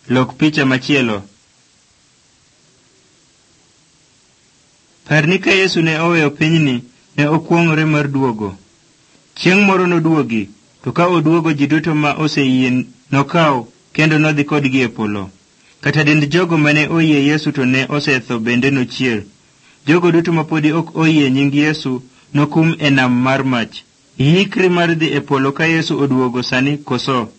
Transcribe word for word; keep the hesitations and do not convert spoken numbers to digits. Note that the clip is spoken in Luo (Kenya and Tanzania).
Lok picha machielo. Parni ka Yesu ne oweyo pinyni, ne okwong'ore mar duogo. Chieng' moro noduogi, to ka oduogo ji duto ma oseyie nokaw kendo nodhi kodgi e polo. Kata dend jogo mane oyie Yesu to ne osetho bende nochier. Jogo duto ma podi ok oyie nying Yesu nokum e nam mar mach. Ihikri mar dhi e polo ka Yesu oduogo sani koso?